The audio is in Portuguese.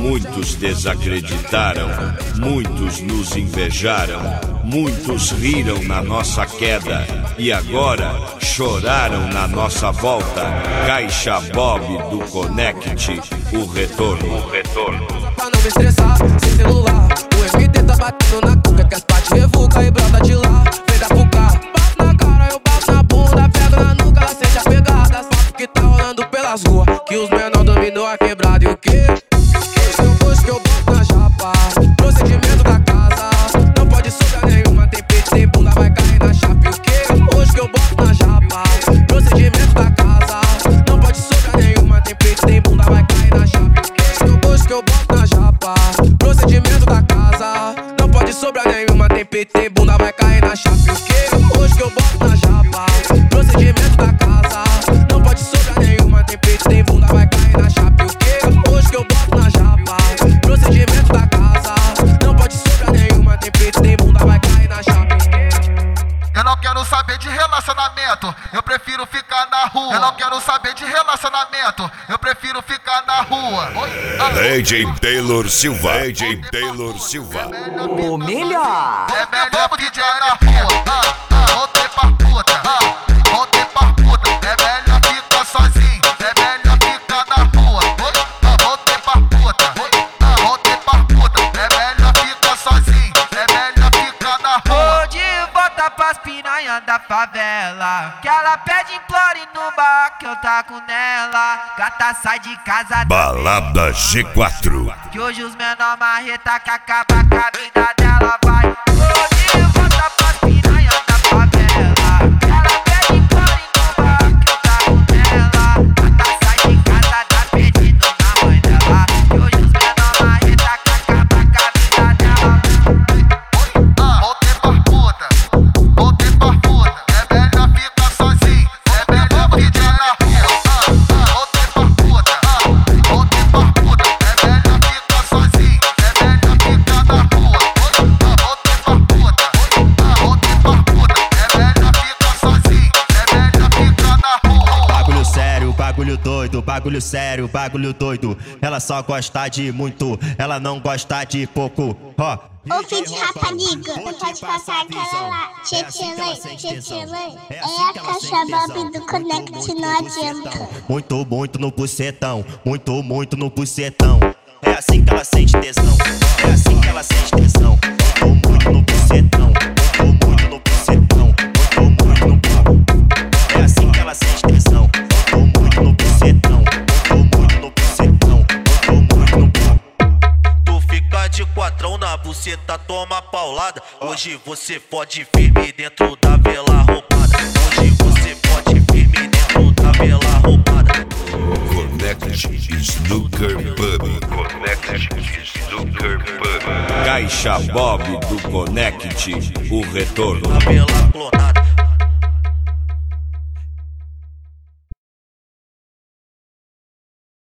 Muitos desacreditaram, muitos nos invejaram, muitos riram na nossa queda e agora choraram na nossa volta. Caixa Bob do Connect, o retorno. Pra não me estressar, sem celular, o MT tá batendo na cuca, que as partes revuca e brota de lá. Vem da pucar, bato na cara, eu bato na bunda, pego na nuca, ela sente a pegada. Sabe que tá rolando pelas ruas, que os menor dominou a quebrada e o quê? Hoje que eu boto na chapa, procedimento da casa, não pode sobrar nenhuma, tem peito, tem bunda, vai cair na chapa e o quê? Hoje que eu boto na chapa, procedimento da casa, não pode sobrar nenhuma, tem peito, tem bunda, vai cair na chapa e o quê? Hoje que eu boto na chapa, procedimento da casa, não pode sobrar nenhuma, tem peito, tem bunda, vai cair na chapa e o quê? Hoje que eu boto na chapa, procedimento da casa, não pode sobrar nenhuma, tem peito, tem bunda, vai cair na chapa e o quê? Hoje que eu boto na chapa, procedimento da casa, não pode sobrar nenhuma, tem peito, tem bunda, vai cair na chapa. Eu não quero saber de relacionamento, eu prefiro ficar na rua. Eu não quero saber de relacionamento, eu prefiro ficar na rua. AJ Taylor Silva. AJ Taylor Silva. O melhor. É melhor DJ na rua. Voltei pra puta. Voltei pra puta. É melhor ficar sozinho. É melhor ficar na rua. Voltei pra puta. Voltei pra puta. É melhor ficar sozinho. É melhor ficar na rua. Vou de volta pras piranhas da favela, que ela pede implore no bar que eu taco nela. Gata sai de casa Balada G4. que hoje os menor marreta que acaba com a vida dela vai. Vou de volta pras piranhas da favela, que ela pede implore no bar que eu taco nela. Gata sai de casa tá pedindo na mãe dela, que hoje os menor marreta que acaba com a vida dela. Voltei pra puta. Voltei pra puta. É melhor ficar sozinho. É melhor DJ na rua. Voltei pra puta. Voltei pra puta. É melhor ficar sozinho. É melhor ficar na rua. Voltei pra puta. Voltei pra puta. É melhor ficar sozinho. É melhor ficar na rua. Bagulho sério, bagulho doido, bagulho sério, bagulho doido. Ela só gosta de muito, ela não gosta de pouco. Ó. Ô filho de rapariga, você pode passar aquela lá. Tchê-tchê-lê. É a Caixa Bob do Connect, não adianta. Muito, muito no bucetão, muito, muito no bucetão. É assim que ela sente tesão, é assim que ela sente tesão. Muito, muito no bucetão, muito, muito no bucetão, muito, muito no. É assim que ela sente tesão, muito, muito no bucetão, muito, muito no bucetão, muito, muito no. Tu fica de quatrão na buceta, toma paulada. Hoje você fode firme dentro da vela roubada. Hoje você fode firme dentro da vela roubada. Connect Snooker Pub. Connect Snooker Pub. Caixa Bob do Connect, o retorno. A vela clonada.